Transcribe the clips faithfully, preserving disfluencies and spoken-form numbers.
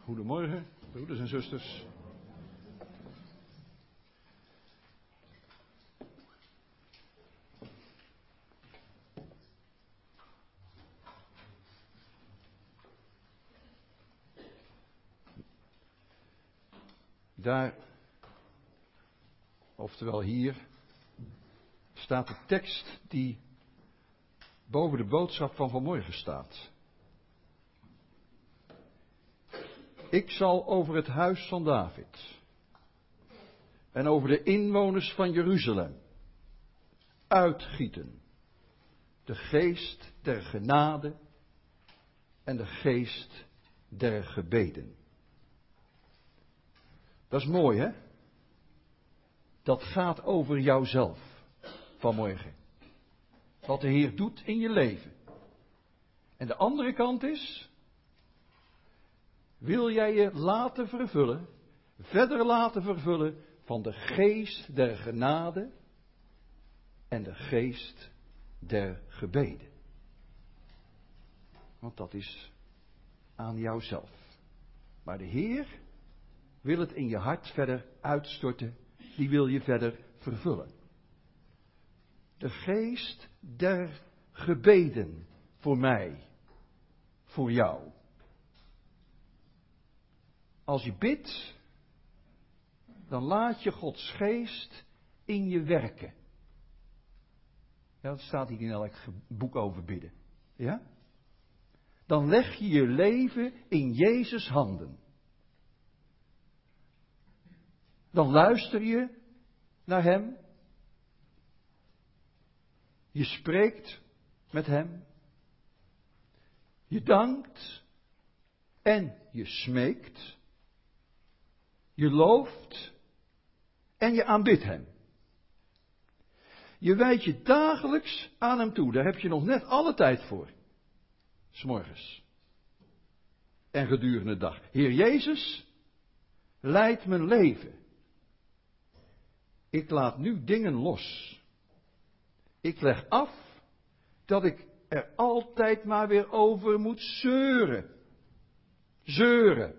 Goedemorgen, broeders en zusters. Daar, oftewel hier, staat de tekst die boven de boodschap van vanmorgen staat. Ik zal over het huis van David en over de inwoners van Jeruzalem uitgieten de geest der genade en de geest der gebeden. Dat is mooi, hè? Dat gaat over jouzelf vanmorgen. Wat de Heer doet in je leven. En de andere kant is, wil jij je laten vervullen, verder laten vervullen van de geest der genade en de geest der gebeden. Want dat is aan jouzelf. Maar de Heer wil het in je hart verder uitstorten, die wil je verder vervullen. De geest der gebeden voor mij, voor jou. Als je bidt, dan laat je Gods geest in je werken. Ja, dat staat hier in elk boek over bidden. Ja? Dan leg je je leven in Jezus' handen. Dan luister je naar Hem. Je spreekt met Hem. Je dankt en je smeekt. Je looft en je aanbidt Hem. Je wijdt je dagelijks aan Hem toe. Daar heb je nog net alle tijd voor. 's Morgens. En gedurende de dag. Heer Jezus, leid mijn leven. Ik laat nu dingen los. Ik leg af dat ik er altijd maar weer over moet zeuren. Zeuren.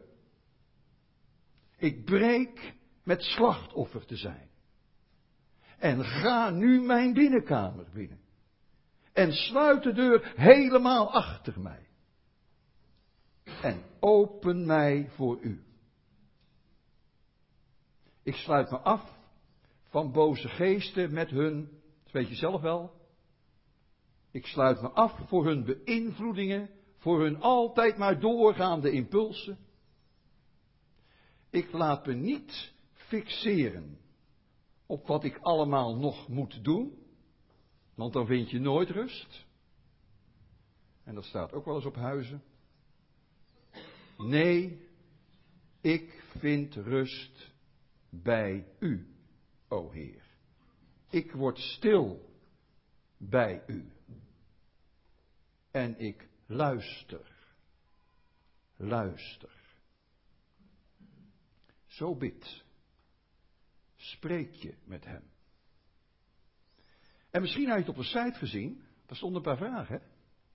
Ik breek met slachtoffer te zijn. En ga nu mijn binnenkamer binnen. En sluit de deur helemaal achter mij. En open mij voor u. Ik sluit me af van boze geesten met hun, dat weet je zelf wel. Ik sluit me af voor hun beïnvloedingen, voor hun altijd maar doorgaande impulsen. Ik laat me niet fixeren op wat ik allemaal nog moet doen, want dan vind je nooit rust. En dat staat ook wel eens op huizen. Nee, ik vind rust bij u, o Heer. Ik word stil bij u. En ik luister. Luister. Zo bid. Spreek je met Hem. En misschien had je het op de site gezien. Daar stonden een paar vragen. Hè?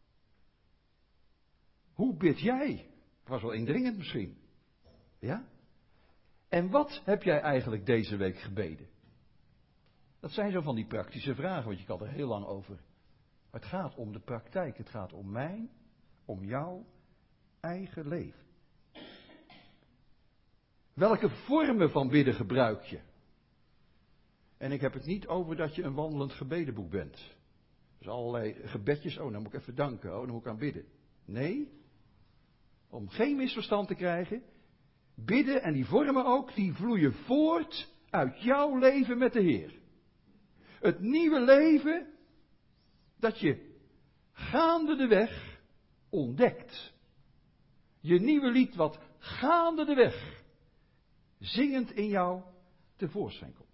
Hoe bid jij? Het was wel indringend misschien. Ja? En wat heb jij eigenlijk deze week gebeden? Dat zijn zo van die praktische vragen, want je kan er heel lang over. Maar het gaat om de praktijk. Het gaat om mijn, om jouw eigen leven. Welke vormen van bidden gebruik je? En ik heb het niet over dat je een wandelend gebedenboek bent. Dus allerlei gebedjes, oh, dan moet ik even danken, oh, dan moet ik aan bidden. Nee, om geen misverstand te krijgen, bidden en die vormen ook, die vloeien voort uit jouw leven met de Heer. Het nieuwe leven dat je gaande de weg ontdekt. Je nieuwe lied wat gaande de weg zingend in jou tevoorschijn komt.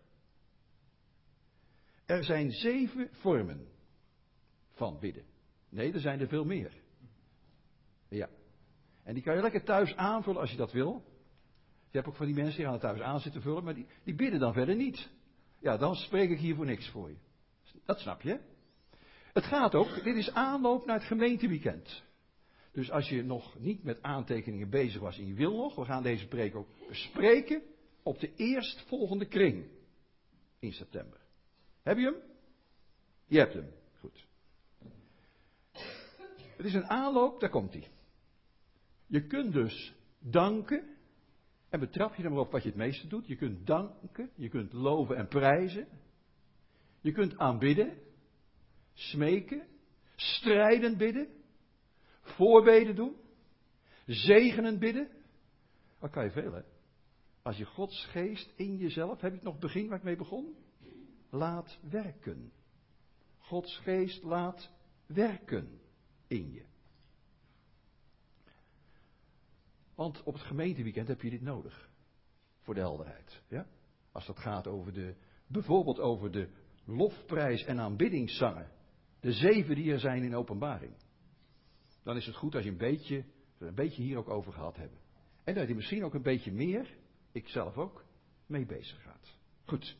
Er zijn zeven vormen van bidden. Nee, er zijn er veel meer. Ja. En die kan je lekker thuis aanvullen als je dat wil. Je hebt ook van die mensen die gaan het thuis aan zitten vullen, maar die, die bidden dan verder niet. Ja, dan spreek ik hier voor niks voor je. Dat snap je. Het gaat ook, dit is aanloop naar het gemeenteweekend. Dus als je nog niet met aantekeningen bezig was en je wil nog, we gaan deze preek ook bespreken op de eerstvolgende kring in september. Heb je hem? Je hebt hem. Goed. Het is een aanloop, daar komt hij. Je kunt dus danken, en betrap je er maar op wat je het meeste doet. Je kunt danken, je kunt loven en prijzen. Je kunt aanbidden, smeken, strijdend bidden, voorbeden doen, zegenend bidden. Wat kan je veel, hè? Als je Gods geest in jezelf, heb ik nog het begin waar ik mee begon? Laat werken. Gods geest laat werken in je. Want op het gemeenteweekend heb je dit nodig. Voor de helderheid. Ja? Als dat gaat over de, bijvoorbeeld over de lofprijs en aanbiddingszangen. De zeven die er zijn in openbaring. Dan is het goed als je een beetje, een beetje hier ook over gehad hebt. En dat je misschien ook een beetje meer, ik zelf ook, mee bezig gaat. Goed.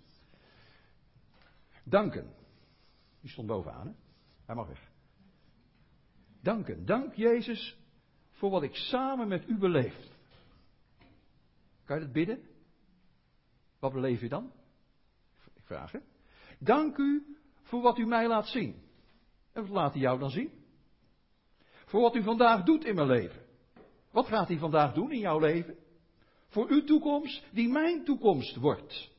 Danken. Die stond bovenaan, hè? Hij mag weg. Danken. Dank Jezus voor wat ik samen met u beleef. Kan je dat bidden? Wat beleef je dan? Ik vraag het. Dank u voor wat u mij laat zien. En wat laat hij jou dan zien? Voor wat u vandaag doet in mijn leven. Wat gaat hij vandaag doen in jouw leven? Voor uw toekomst, die mijn toekomst wordt.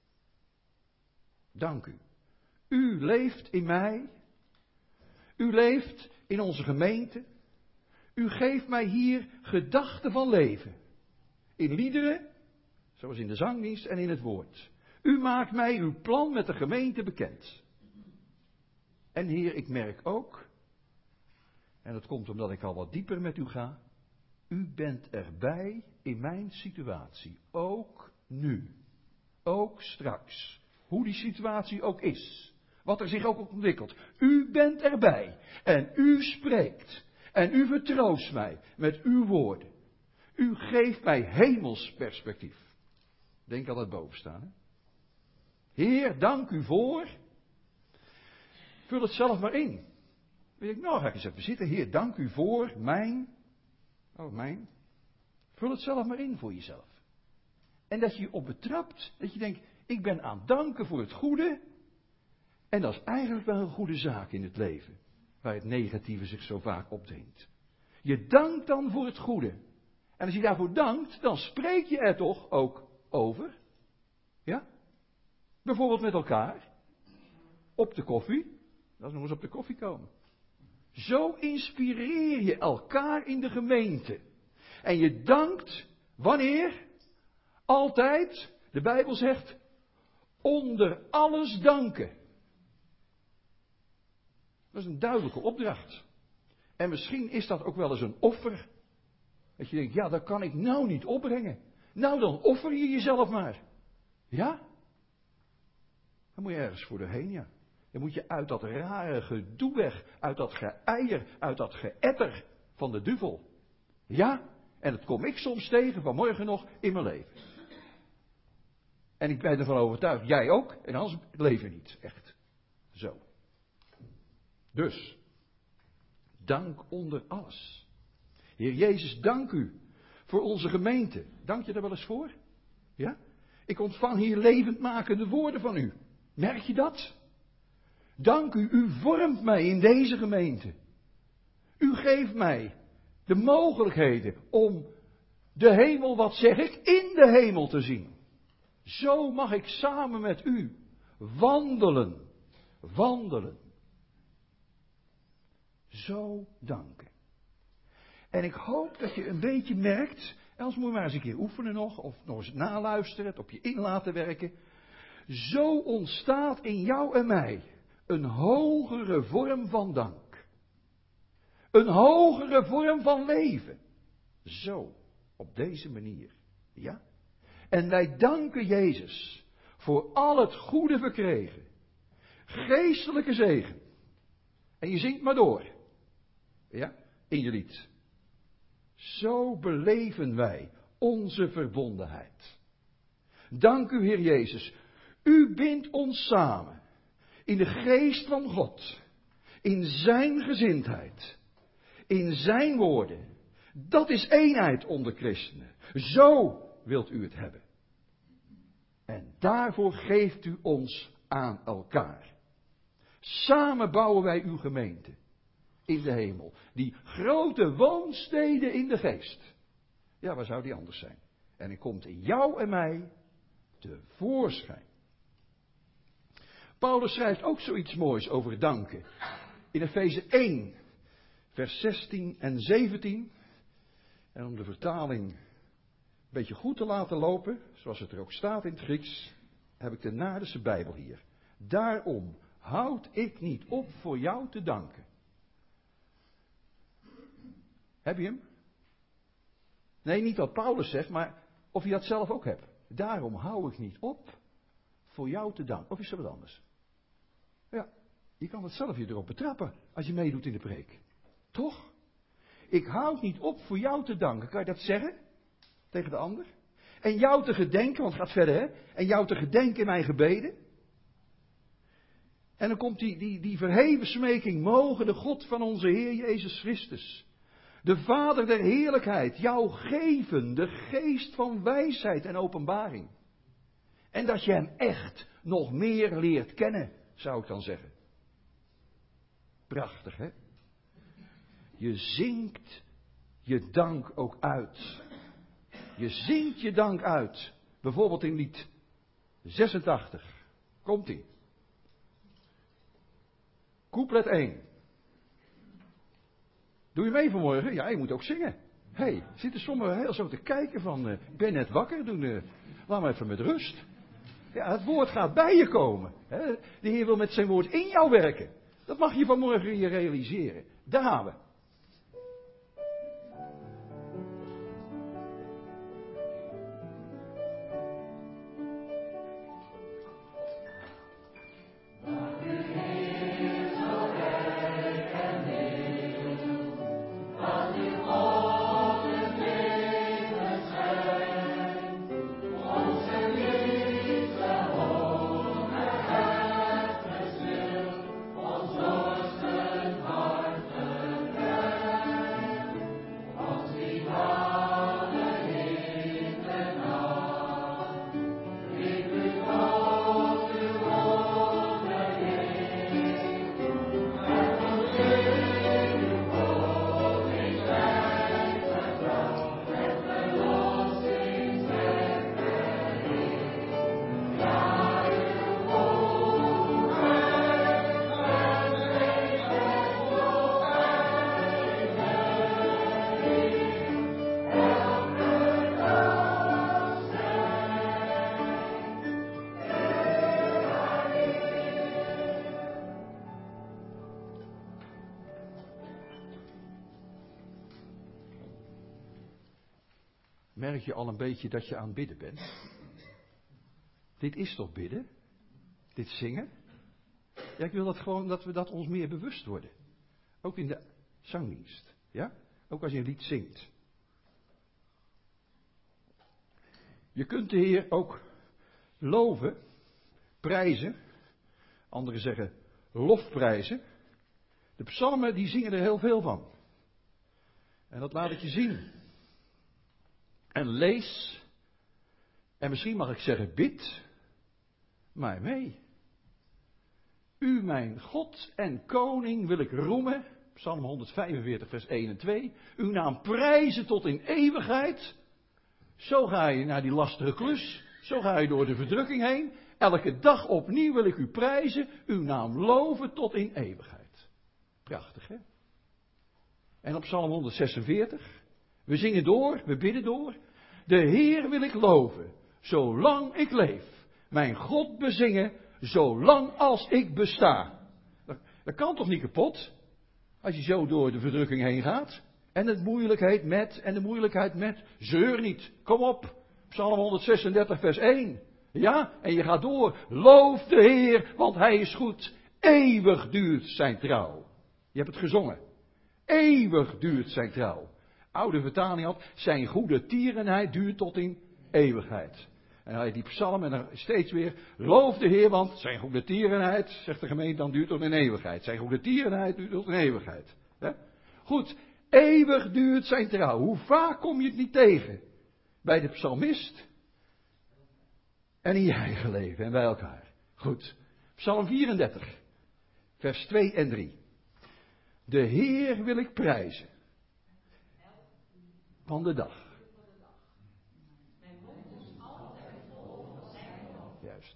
Dank u. U leeft in mij. U leeft in onze gemeente. U geeft mij hier gedachten van leven. In liederen, zoals in de zangdienst en in het woord. U maakt mij uw plan met de gemeente bekend. En Heer, ik merk ook, en dat komt omdat ik al wat dieper met u ga, u bent erbij in mijn situatie. Ook nu. Ook straks. Hoe die situatie ook is. Wat er zich ook ontwikkelt. U bent erbij. En u spreekt. En u vertroost mij met uw woorden. U geeft mij hemels perspectief. Denk aan het bovenstaan. Hè? Heer, dank u voor. Vul het zelf maar in. Weet ik, nou ga ik eens even zitten. Heer, dank u voor mijn. Oh, mijn. Vul het zelf maar in voor jezelf. En dat je je op betrapt. Dat je denkt, ik ben aan het danken voor het goede. En dat is eigenlijk wel een goede zaak in het leven. Waar het negatieve zich zo vaak opdringt. Je dankt dan voor het goede. En als je daarvoor dankt, dan spreek je er toch ook over. Ja? Bijvoorbeeld met elkaar. Op de koffie. Dat is nog eens op de koffie komen. Zo inspireer je elkaar in de gemeente. En je dankt, wanneer? Altijd, de Bijbel zegt, onder alles danken. Dat is een duidelijke opdracht. En misschien is dat ook wel eens een offer. Dat je denkt, ja, dat kan ik nou niet opbrengen. Nou, dan offer je jezelf maar. Ja? Dan moet je ergens voor doorheen, ja. Dan moet je uit dat rare gedoe weg, uit dat geëier, uit dat geëtter van de duivel. Ja? En dat kom ik soms tegen, vanmorgen nog, in mijn leven. En ik ben ervan overtuigd, jij ook, en anders leven we niet, echt. Zo. Dus, dank onder alles. Heer Jezus, dank u voor onze gemeente. Dank je daar wel eens voor? Ja? Ik ontvang hier levendmakende woorden van u. Merk je dat? Dank u, u vormt mij in deze gemeente. U geeft mij de mogelijkheden om de hemel, wat zeg ik, in de hemel te zien. Zo mag ik samen met u wandelen. Wandelen. Zo danken. En ik hoop dat je een beetje merkt, anders moet je maar eens een keer oefenen nog, of nog eens naluisteren, het op je in laten werken. Zo ontstaat in jou en mij een hogere vorm van dank. Een hogere vorm van leven. Zo, op deze manier. Ja? En wij danken Jezus voor al het goede verkregen. Geestelijke zegen. En je zingt maar door. Ja, in je lied. Zo beleven wij onze verbondenheid. Dank u, Heer Jezus. U bindt ons samen. In de geest van God. In zijn gezindheid. in zijn woorden. Dat is eenheid onder christenen. Zo wilt u het hebben. En daarvoor geeft u ons aan elkaar. Samen bouwen wij uw gemeente in de hemel. Die grote woonsteden in de geest. Ja, waar zou die anders zijn? En het komt in jou en mij tevoorschijn. Paulus schrijft ook zoiets moois over danken. In Efeze één, vers zestien en zeventien. En om de vertaling een beetje goed te laten lopen, zoals het er ook staat in het Grieks, heb ik de Naardense Bijbel hier. Daarom houd ik niet op voor jou te danken. Heb je hem? Nee, niet wat Paulus zegt, maar of je dat zelf ook hebt. Daarom hou ik niet op voor jou te danken. Of is er wat anders? Ja, je kan het zelf je erop betrappen als je meedoet in de preek. Toch? Ik houd niet op voor jou te danken. Kan je dat zeggen? Tegen de ander? En jou te gedenken, want het gaat verder hè. En jou te gedenken in mijn gebeden. En dan komt die, die, die verheven smeking. Mogen de God van onze Heer Jezus Christus, de Vader der heerlijkheid, jou geven de geest van wijsheid en openbaring. En dat je hem echt nog meer leert kennen, zou ik dan zeggen. Prachtig hè? Je zingt je dank ook uit. Je zingt je dank uit. Bijvoorbeeld in lied zesentachtig. Komt-ie. Couplet één. Doe je mee vanmorgen? Ja, je moet ook zingen. Hé, hey, zitten sommigen heel zo te kijken van, uh, ik ben net wakker, doen, uh, laat me even met rust. Ja, het woord gaat bij je komen. Hè? De Heer wil met zijn woord in jou werken. Dat mag je vanmorgen je realiseren. Daar gaan we. Merk je al een beetje dat je aan het bidden bent? Dit is toch bidden? Dit zingen? Ja, ik wil dat gewoon dat we dat ons meer bewust worden. Ook in de zangdienst. Ja? Ook als je een lied zingt. Je kunt de Heer ook loven, prijzen. Anderen zeggen lofprijzen. De psalmen die zingen er heel veel van. En dat laat ik je zien. En lees, en misschien mag ik zeggen bid, maar mee. U mijn God en koning wil ik roemen, Psalm honderdvijfenveertig vers één en twee. Uw naam prijzen tot in eeuwigheid. Zo ga je naar die lastige klus, zo ga je door de verdrukking heen. Elke dag opnieuw wil ik u prijzen, uw naam loven tot in eeuwigheid. Prachtig hè? En op Psalm honderdzesenveertig... We zingen door, we bidden door. De Heer wil ik loven, zolang ik leef. Mijn God bezingen, zolang als ik besta. Dat, dat kan toch niet kapot? Als je zo door de verdrukking heen gaat. En de moeilijkheid met, en de moeilijkheid met. Zeur niet, kom op. Psalm honderdzesendertig vers één. Ja, en je gaat door. Loof de Heer, want Hij is goed. Eeuwig duurt zijn trouw. Je hebt het gezongen. Eeuwig duurt zijn trouw. Oude vertaling had, zijn goede tierenheid duurt tot in eeuwigheid. En dan had je die psalm en dan steeds weer, loof de Heer, want zijn goede tierenheid, zegt de gemeente, dan duurt tot in eeuwigheid. Zijn goede tierenheid duurt tot in eeuwigheid. He? Goed, Eeuwig duurt zijn trouw. Hoe vaak kom je het niet tegen? Bij de psalmist. En in je eigen leven en bij elkaar. Goed. Psalm vierendertig. Vers twee en drie. De Heer wil ik prijzen. Van de dag. Juist.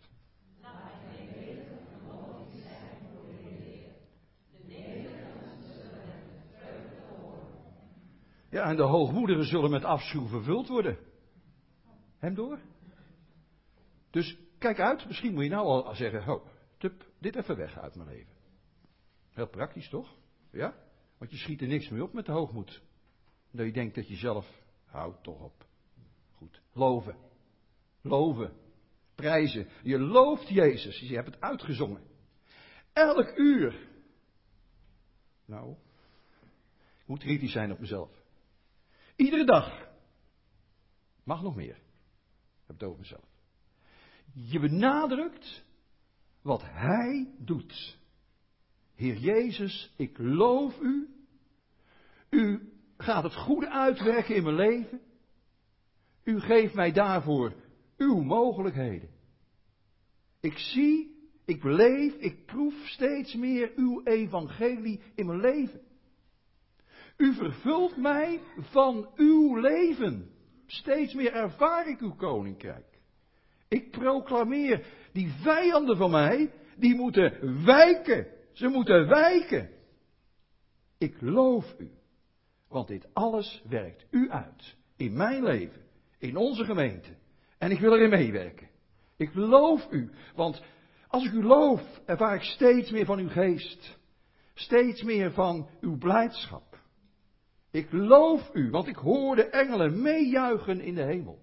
Ja, en de hoogmoedigen zullen met afschuw vervuld worden. Hem door? Dus kijk uit, misschien moet je nou al zeggen, ho, tup, dit even weg uit mijn leven. Heel praktisch toch? Ja? Want je schiet er niks mee op met de hoogmoed. Dat je denkt dat je zelf, houd toch op. Goed, loven. Loven. Prijzen. Je looft Jezus, je hebt het uitgezongen. Elk uur. Nou, ik moet kritisch zijn op mezelf. Iedere dag. Mag nog meer. Ik heb het over mezelf. Je benadrukt wat Hij doet. Heer Jezus, ik loof U. U gaat het goede uitwerken in mijn leven. U geeft mij daarvoor uw mogelijkheden. Ik zie, ik beleef, ik proef steeds meer uw evangelie in mijn leven. U vervult mij van uw leven. Steeds meer ervaar ik uw koninkrijk. Ik proclameer, die vijanden van mij, die moeten wijken. Ze moeten wijken. Ik loof u. Want dit alles werkt u uit. In mijn leven. In onze gemeente. En ik wil erin meewerken. Ik loof u. Want als ik u loof, ervaar ik steeds meer van uw geest. Steeds meer van uw blijdschap. Ik loof u, want ik hoor de engelen meejuichen in de hemel.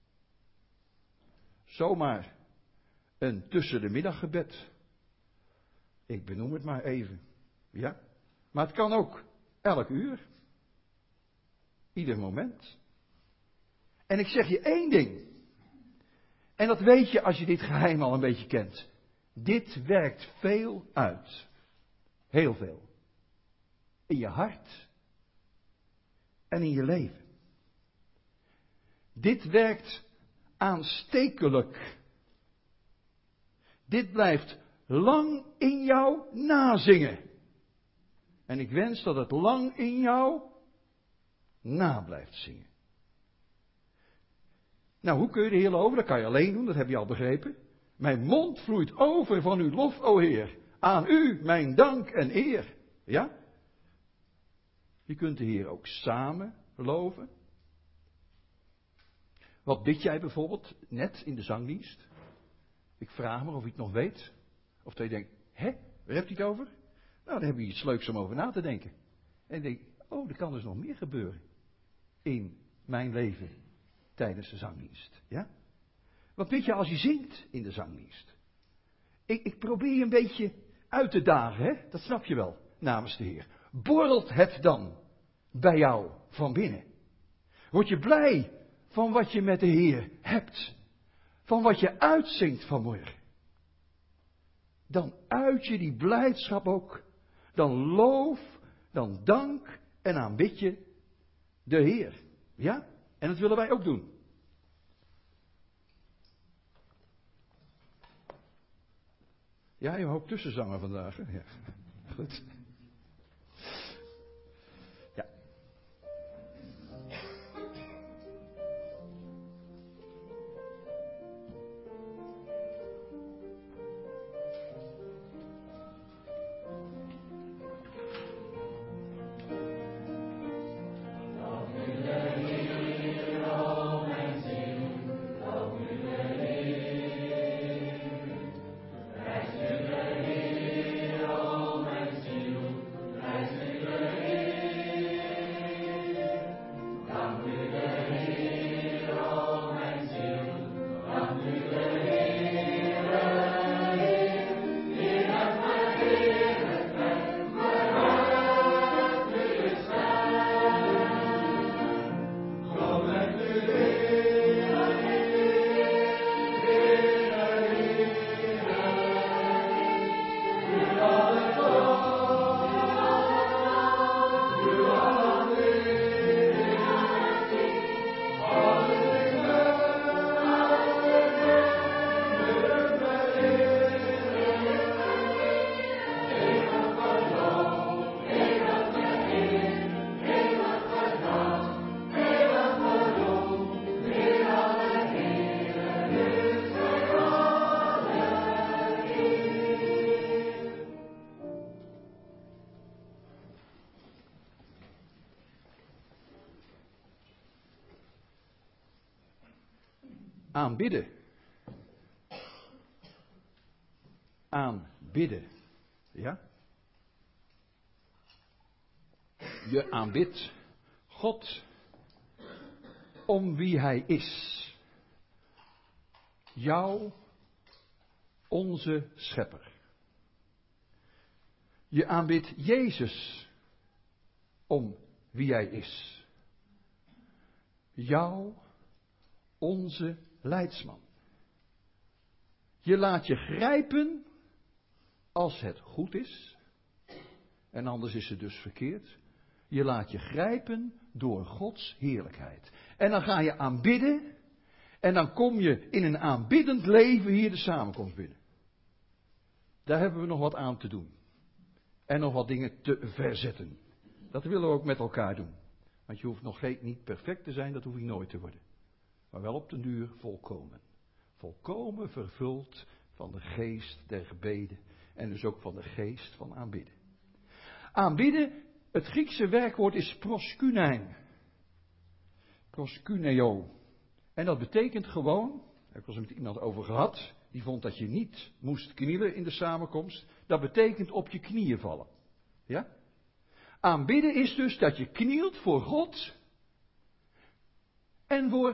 Zomaar een tussen de middaggebed. Ik benoem het maar even. Ja, maar het kan ook elk uur. Ieder moment. En ik zeg je één ding. En dat weet je als je dit geheim al een beetje kent. Dit werkt veel uit. Heel veel. In je hart. En in je leven. Dit werkt aanstekelijk. Dit blijft lang in jou nazingen. En ik wens dat het lang in jou na blijft zingen. Nou, hoe kun je de Heer loven? Dat kan je alleen doen, dat heb je al begrepen. Mijn mond vloeit over van uw lof, o Heer. Aan u mijn dank en eer. Ja? Je kunt de Heer ook samen loven. Wat bid jij bijvoorbeeld net in de zangdienst? Ik vraag me of je het nog weet. Of dat je denkt, hè, waar hebt u het over? Nou, dan heb je iets leuks om over na te denken. En ik denk, oh, er kan dus nog meer gebeuren. In mijn leven. Tijdens de zangdienst. Ja? Wat bid je als je zingt in de zangdienst? Ik, ik probeer je een beetje uit te dagen, hè? Dat snap je wel, namens de Heer. Borrelt het dan bij jou van binnen? Word je blij van wat je met de Heer hebt? Van wat je uitzingt vanmorgen? Dan uit je die blijdschap ook. Dan loof, dan dank en aanbid je de Heer. Ja? En dat willen wij ook doen. Ja, je hoopt tussenzangen vandaag. Hè? Ja. Goed. Ja. Thank you. Aanbidden. Aanbidden. Ja? Je aanbidt God om wie Hij is. Jou, onze schepper. Je aanbidt Jezus om wie Hij is. Jou, onze leidsman. Je laat je grijpen als het goed is. En anders is het dus verkeerd. Je laat je grijpen door Gods heerlijkheid. En dan ga je aanbidden. En dan kom je in een aanbiddend leven hier de samenkomst binnen. Daar hebben we nog wat aan te doen. En nog wat dingen te verzetten. Dat willen we ook met elkaar doen. Want je hoeft nog geen, niet perfect te zijn, dat hoef je nooit te worden. Maar wel op den duur volkomen. Volkomen vervuld van de geest der gebeden. En dus ook van de geest van aanbidden. Aanbidden, het Griekse werkwoord is proskunein. Proskuneo. En dat betekent gewoon, ik heb er met iemand over gehad, die vond dat je niet moest knielen in de samenkomst. Dat betekent op je knieën vallen. Ja? Aanbidden is dus dat je knielt voor God en voor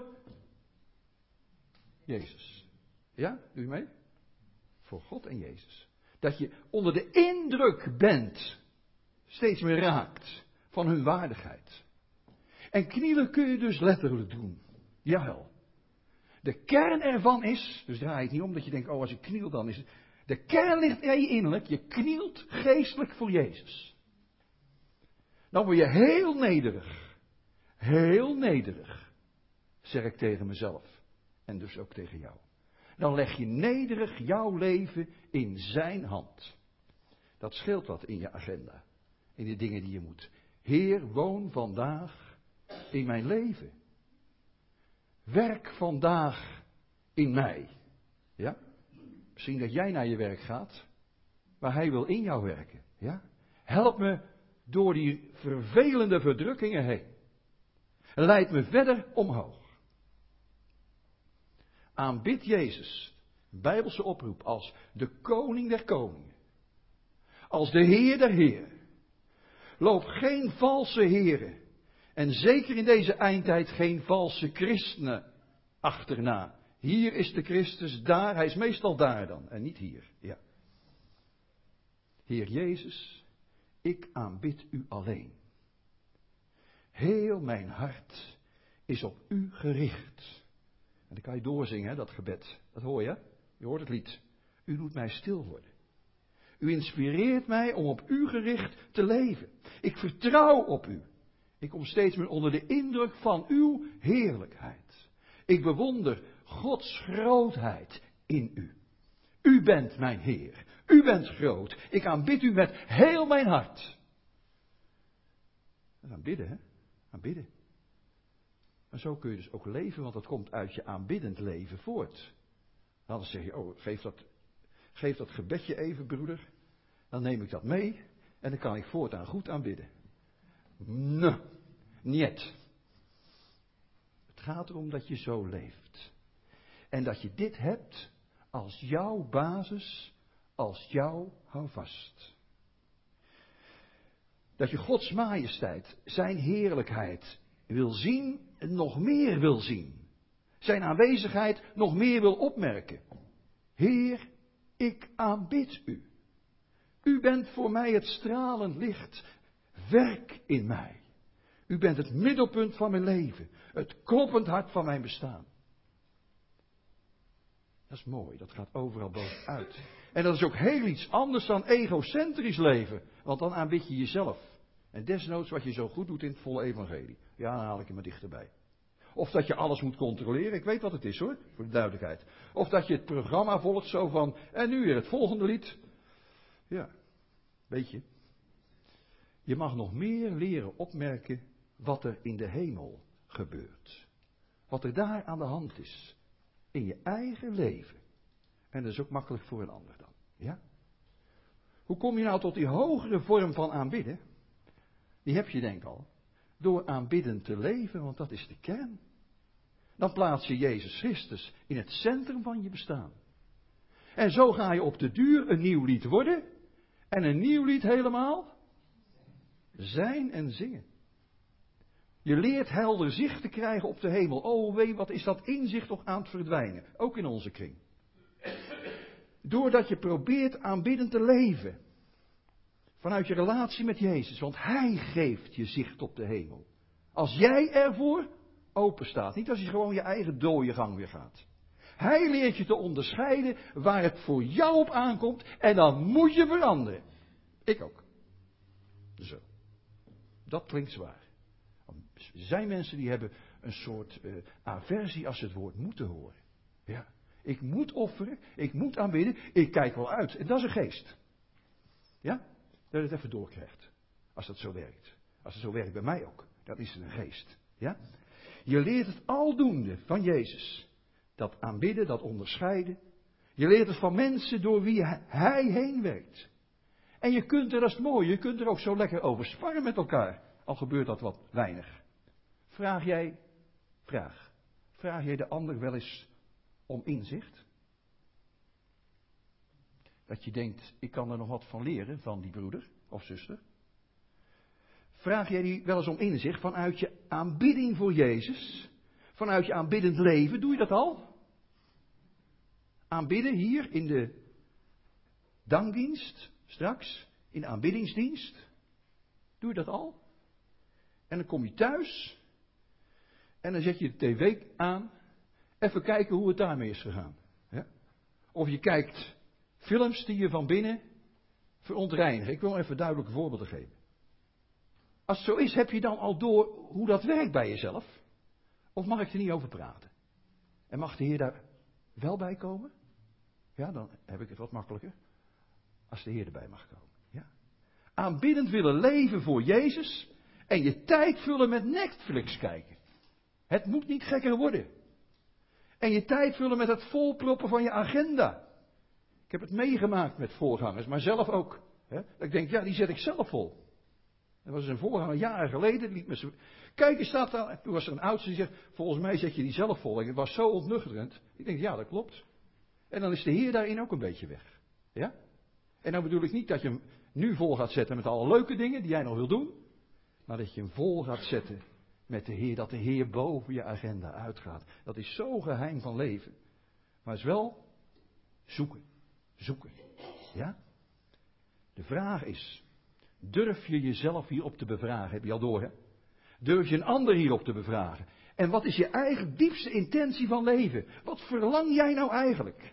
Jezus. Ja, doe je mee? Voor God en Jezus. Dat je onder de indruk bent, steeds meer raakt, van hun waardigheid. En knielen kun je dus letterlijk doen. Jawel. De kern ervan is, dus draai het niet om dat je denkt, oh als ik kniel dan is het. De kern ligt in je innerlijk, je knielt geestelijk voor Jezus. Dan word je heel nederig. Heel nederig. Zeg ik tegen mezelf. En dus ook tegen jou. Dan leg je nederig jouw leven in zijn hand. Dat scheelt wat in je agenda. In de dingen die je moet. Heer, woon vandaag in mijn leven. Werk vandaag in mij. Ja? Misschien dat jij naar je werk gaat. Maar hij wil in jou werken. Ja? Help me door die vervelende verdrukkingen heen. Leid me verder omhoog. Aanbid Jezus. Bijbelse oproep als de koning der koningen. Als de Heer der heren. Loop geen valse heren. En zeker in deze eindtijd geen valse christenen achterna. Hier is de Christus, daar, hij is meestal daar dan en niet hier. Ja. Heer Jezus, ik aanbid u alleen. Heel mijn hart is op u gericht. En dan kan je doorzingen, hè, dat gebed. Dat hoor je, je hoort het lied. U doet mij stil worden. U inspireert mij om op u gericht te leven. Ik vertrouw op u. Ik kom steeds meer onder de indruk van uw heerlijkheid. Ik bewonder Gods grootheid in u. U bent mijn Heer. U bent groot. Ik aanbid u met heel mijn hart. En aanbidden, hè? Aanbidden. Maar zo kun je dus ook leven, want dat komt uit je aanbiddend leven voort. Dan zeg je, oh, geef dat, geef dat gebedje even, broeder. Dan neem ik dat mee en dan kan ik voortaan goed aanbidden. Nee, niet. Het gaat erom dat je zo leeft. En dat je dit hebt als jouw basis, als jouw houvast. Dat je Gods majesteit, zijn heerlijkheid wil zien en nog meer wil zien. Zijn aanwezigheid nog meer wil opmerken. Heer, ik aanbid u. U bent voor mij het stralend licht. Werk in mij. U bent het middelpunt van mijn leven. Het kloppend hart van mijn bestaan. Dat is mooi, dat gaat overal bovenuit. En dat is ook heel iets anders dan egocentrisch leven. Want dan aanbid je jezelf. En desnoods wat je zo goed doet in het volle evangelie. Ja, dan haal ik je maar dichterbij. Of dat je alles moet controleren. Ik weet wat het is hoor, voor de duidelijkheid. Of dat je het programma volgt zo van, en nu weer het volgende lied. Ja, weet je. Je mag nog meer leren opmerken wat er in de hemel gebeurt. Wat er daar aan de hand is. In je eigen leven. En dat is ook makkelijk voor een ander dan. Ja? Hoe kom je nou tot die hogere vorm van aanbidden? Die heb je denk ik al. Door aanbiddend te leven, want dat is de kern. Dan plaats je Jezus Christus in het centrum van je bestaan. En zo ga je op de duur een nieuw lied worden. En een nieuw lied helemaal zijn en zingen. Je leert helder zicht te krijgen op de hemel. Oh wee, wat is dat inzicht toch aan het verdwijnen. Ook in onze kring. Doordat je probeert aanbiddend te leven. Vanuit je relatie met Jezus. Want Hij geeft je zicht op de hemel. Als jij ervoor open staat. Niet als je gewoon je eigen dode gang weer gaat. Hij leert je te onderscheiden waar het voor jou op aankomt. En dan moet je veranderen. Ik ook. Zo. Dat klinkt zwaar. Er zijn mensen die hebben een soort uh, aversie als ze het woord moeten horen. Ja. Ik moet offeren. Ik moet aanbidden. Ik kijk wel uit. En dat is een geest. Ja? Dat je het even doorkrijgt. Als dat zo werkt. Als het zo werkt bij mij ook. Dat is een geest. Ja? Je leert het aldoende van Jezus. Dat aanbidden, dat onderscheiden. Je leert het van mensen door wie Hij heen werkt. En je kunt er, dat is het mooie, je kunt er ook zo lekker over sparren met elkaar. Al gebeurt dat wat weinig. Vraag jij, vraag. Vraag jij de ander wel eens om inzicht? Dat je denkt, ik kan er nog wat van leren van die broeder of zuster. Vraag jij die wel eens om inzicht vanuit je aanbidding voor Jezus? Vanuit je aanbiddend leven, doe je dat al? Aanbidden hier in de dankdienst, straks, in de aanbiddingsdienst. Doe je dat al? En dan kom je thuis en dan zet je de tv aan. Even kijken hoe het daarmee is gegaan. Ja? Of je kijkt films die je van binnen verontreinigen. Ik wil even duidelijke voorbeelden geven. Als het zo is, heb je dan al door hoe dat werkt bij jezelf? Of mag ik er niet over praten? En mag de Heer daar wel bij komen? Ja, dan heb ik het wat makkelijker. Als de Heer erbij mag komen. Ja. Aanbiddend willen leven voor Jezus. En je tijd vullen met Netflix kijken. Het moet niet gekker worden. En je tijd vullen met het volproppen van je agenda. Ik heb het meegemaakt met voorgangers, maar zelf ook. Hè? Dat ik denk, ja, die zet ik zelf vol. Er was een voorganger jaren geleden, liet me zo... Kijk, eens staat daar. Toen was er een oudste die zegt, volgens mij zet je die zelf vol. En het was zo ontnuchterend. Ik denk, ja, dat klopt. En dan is de Heer daarin ook een beetje weg. Ja? En dan bedoel ik niet dat je hem nu vol gaat zetten met alle leuke dingen die jij nog wil doen. Maar dat je hem vol gaat zetten met de Heer. Dat de Heer boven je agenda uitgaat. Dat is zo geheim van leven. Maar het is wel zoeken. Zoeken. Ja? De vraag is, durf je jezelf hierop te bevragen? Heb je al door, hè? Durf je een ander hierop te bevragen? En wat is je eigen diepste intentie van leven? Wat verlang jij nou eigenlijk?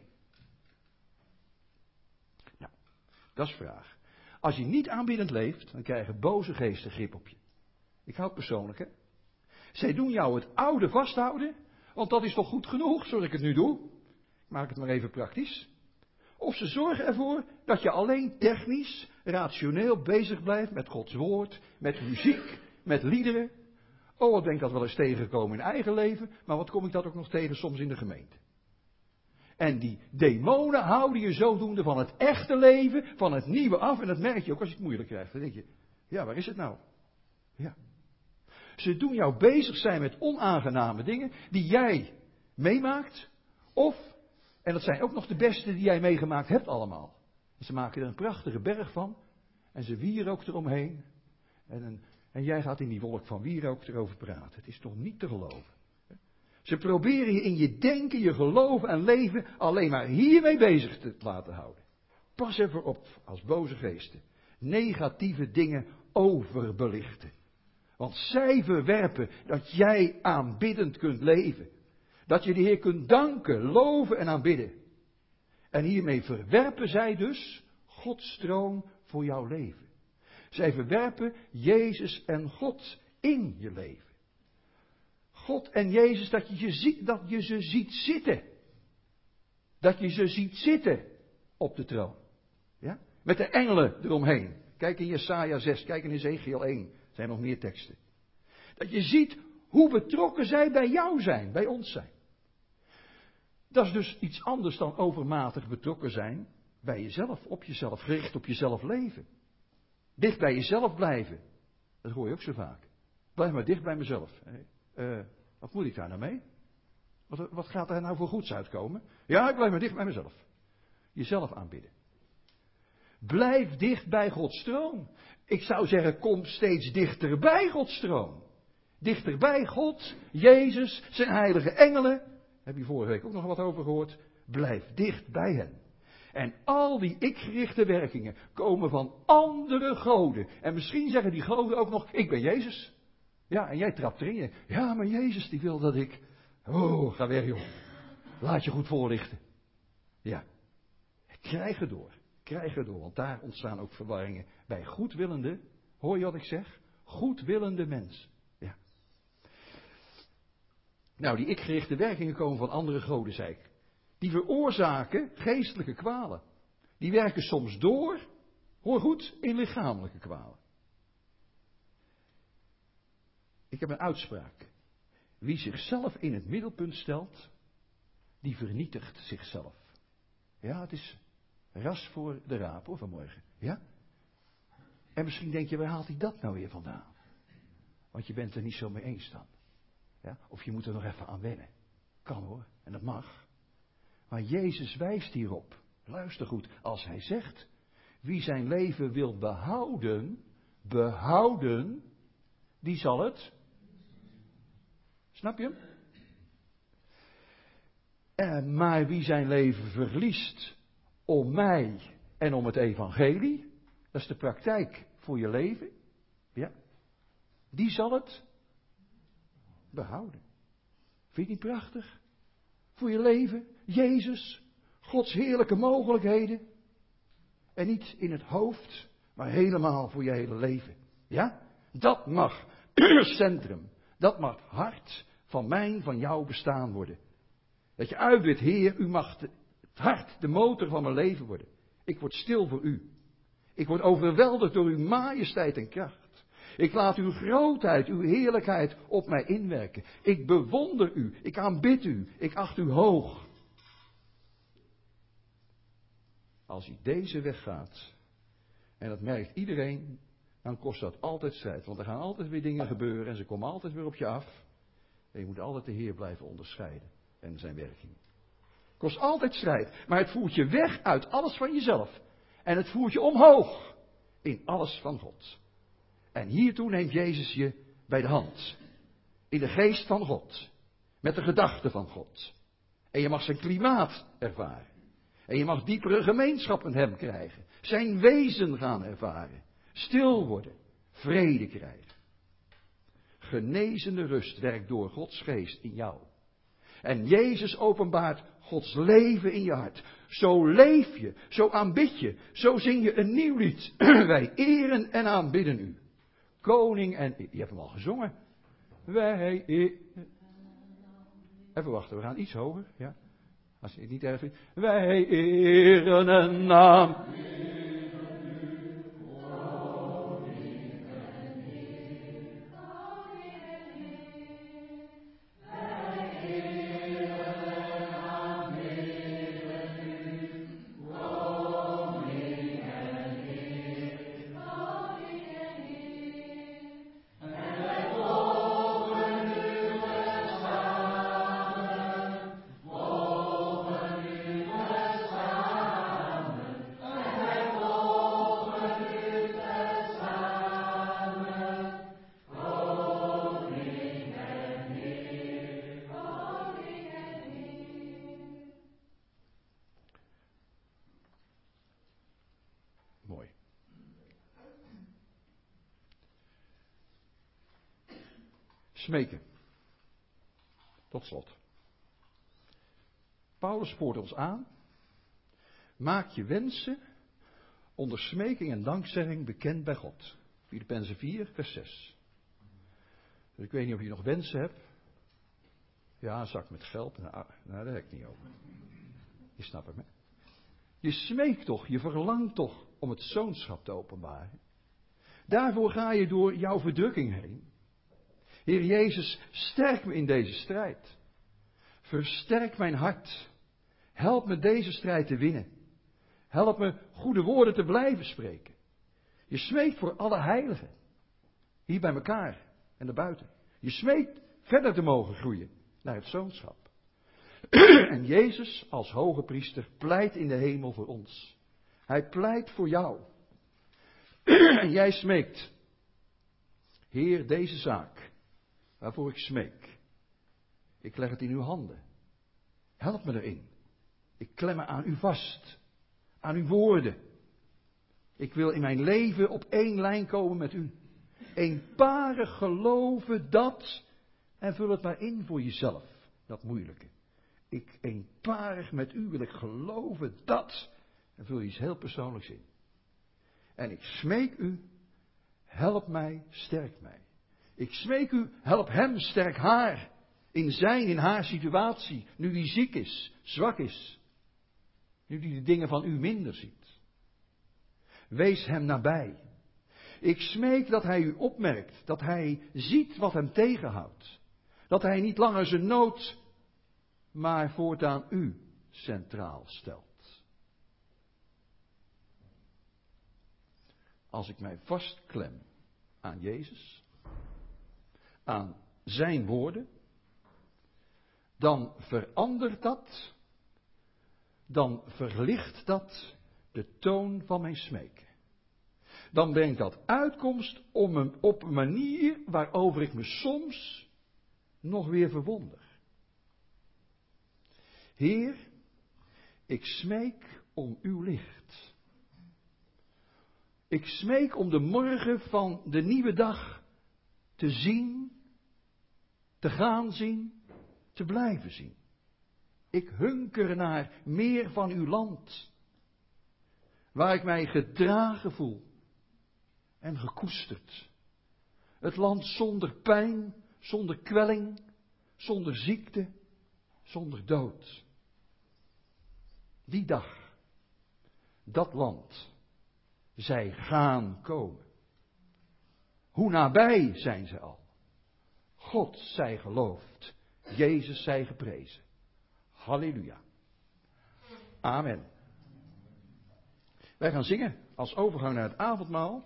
Nou, dat is de vraag. Als je niet aanbiddend leeft, dan krijgen boze geesten grip op je. Ik hou het persoonlijk, hè. Zij doen jou het oude vasthouden, want dat is toch goed genoeg, zoals ik het nu doe. Ik maak het maar even praktisch. Of ze zorgen ervoor dat je alleen technisch, rationeel bezig blijft met Gods woord, met muziek, met liederen. Oh, wat ben ik dat wel eens tegengekomen in eigen leven, maar wat kom ik dat ook nog tegen soms in de gemeente. En die demonen houden je zodoende van het echte leven, van het nieuwe af. En dat merk je ook als je het moeilijk krijgt. Dan denk je, ja, waar is het nou? Ja. Ze doen jou bezig zijn met onaangename dingen die jij meemaakt. Of, en dat zijn ook nog de beste die jij meegemaakt hebt allemaal. En ze maken er een prachtige berg van. En ze wierook eromheen. En, een, en jij gaat in die wolk van wierook erover praten. Het is toch niet te geloven. Ze proberen je in je denken, je geloven en leven alleen maar hiermee bezig te laten houden. Pas even op als boze geesten. Negatieve dingen overbelichten. Want zij verwerpen dat jij aanbiddend kunt leven. Dat je de Heer kunt danken, loven en aanbidden. En hiermee verwerpen zij dus Gods troon voor jouw leven. Zij verwerpen Jezus en God in je leven. God en Jezus, dat je, je ziet, dat je ze ziet zitten. Dat je ze ziet zitten op de troon. Ja? Met de engelen eromheen. Kijk in Jesaja zes, kijk in Ezekiel één. Er zijn nog meer teksten. Dat je ziet hoe betrokken zij bij jou zijn, bij ons zijn. Dat is dus iets anders dan overmatig betrokken zijn bij jezelf, op jezelf, gericht op jezelf leven. Dicht bij jezelf blijven. Dat hoor je ook zo vaak. Blijf maar dicht bij mezelf. Uh, wat moet ik daar nou mee? Wat, wat gaat er nou voor goeds uitkomen? Ja, ik blijf maar dicht bij mezelf. Jezelf aanbidden. Blijf dicht bij Gods troon. Ik zou zeggen, kom steeds dichter bij Gods troon. Dichter bij God, Jezus, zijn heilige engelen. Heb je vorige week ook nog wat over gehoord? Blijf dicht bij hen. En al die ik-gerichte werkingen komen van andere goden. En misschien zeggen die goden ook nog, ik ben Jezus. Ja, en jij trapt erin. Ja, maar Jezus die wil dat ik... Oh, ga weg joh. Laat je goed voorlichten. Ja. Krijg er door. Krijg er door. Want daar ontstaan ook verwarringen bij goedwillende, hoor je wat ik zeg? Goedwillende mensen. Ja. Nou, die ik-gerichte werkingen komen van andere goden, zei ik. Die veroorzaken geestelijke kwalen. Die werken soms door, hoor goed, in lichamelijke kwalen. Ik heb een uitspraak. Wie zichzelf in het middelpunt stelt, die vernietigt zichzelf. Ja, het is ras voor de raap hoor vanmorgen. Ja? En misschien denk je, waar haalt hij dat nou weer vandaan? Want je bent er niet zo mee eens dan. Ja? Of je moet er nog even aan wennen. Kan hoor, en dat mag. Maar Jezus wijst hierop. Luister goed, als hij zegt, wie zijn leven wil behouden, behouden, die zal het. Snap je? Eh, maar wie zijn leven verliest om mij en om het evangelie, dat is de praktijk voor je leven, ja, die zal het behouden. Vind je het niet prachtig? Voor je leven, Jezus, Gods heerlijke mogelijkheden. En niet in het hoofd, maar helemaal voor je hele leven. Ja? Dat mag centrum, dat mag hart van mijn, van jouw bestaan worden. Dat je uitbidt, Heer, u mag het hart, de motor van mijn leven worden. Ik word stil voor u. Ik word overweldigd door uw majesteit en kracht. Ik laat uw grootheid, uw heerlijkheid op mij inwerken. Ik bewonder u, ik aanbid u, ik acht u hoog. Als je deze weg gaat, en dat merkt iedereen, dan kost dat altijd strijd. Want er gaan altijd weer dingen gebeuren en ze komen altijd weer op je af. En je moet altijd de Heer blijven onderscheiden en zijn werking. Kost altijd strijd, maar het voert je weg uit alles van jezelf. En het voert je omhoog in alles van God. En hiertoe neemt Jezus je bij de hand. In de geest van God. Met de gedachten van God. En je mag zijn klimaat ervaren. En je mag diepere gemeenschap met hem krijgen. Zijn wezen gaan ervaren. Stil worden. Vrede krijgen. Genezende rust werkt door Gods geest in jou. En Jezus openbaart Gods leven in je hart. Zo leef je, zo aanbid je, zo zing je een nieuw lied. Wij eren en aanbidden u. Koning en... Je hebt hem al gezongen. Wij... Even wachten, we gaan iets hoger. Ja? Als je het niet erg vindt. Wij eren en aanbidden. Smeken. Tot slot. Paulus spoort ons aan. Maak je wensen onder smeking en dankzegging bekend bij God. Filippenzen vier, vers zes. Dus ik weet niet of je nog wensen hebt. Ja, een zak met geld. Nou, nou daar heb ik niet over. Je snapt hem, hè? Je smeekt toch, je verlangt toch om het zoonschap te openbaren. Daarvoor ga je door jouw verdrukking heen. Heer Jezus, sterk me in deze strijd. Versterk mijn hart. Help me deze strijd te winnen. Help me goede woorden te blijven spreken. Je smeekt voor alle heiligen. Hier bij elkaar en daarbuiten. Je smeekt verder te mogen groeien naar het zoonschap. En Jezus als hoge priester pleit in de hemel voor ons. Hij pleit voor jou. En jij smeekt. Heer, deze zaak, waarvoor ik smeek, ik leg het in uw handen. Help me erin. Ik klem me aan u vast. Aan uw woorden. Ik wil in mijn leven op één lijn komen met u. Eenparig geloven dat. En vul het maar in voor jezelf. Dat moeilijke. Ik eenparig met u wil ik geloven dat. En vul je iets heel persoonlijks in. En ik smeek u. Help mij, sterk mij. Ik smeek u, help hem, sterk haar. In zijn, in haar situatie. Nu die ziek is, zwak is. Nu die de dingen van u minder ziet. Wees hem nabij. Ik smeek dat hij u opmerkt. Dat hij ziet wat hem tegenhoudt. Dat hij niet langer zijn nood, maar voortaan u centraal stelt. Als ik mij vastklem aan Jezus, aan zijn woorden, dan verandert dat, dan verlicht dat de toon van mijn smeken. Dan brengt dat uitkomst om een, op een manier waarover ik me soms nog weer verwonder. Heer, ik smeek om uw licht. Ik smeek om de morgen van de nieuwe dag te zien, te gaan zien, te blijven zien. Ik hunker naar meer van uw land, waar ik mij gedragen voel en gekoesterd. Het land zonder pijn, zonder kwelling, zonder ziekte, zonder dood. Die dag, dat land, zij gaan komen. Hoe nabij zijn ze al? God zij geloofd, Jezus zij geprezen. Halleluja. Amen. Wij gaan zingen als overgang naar het avondmaal.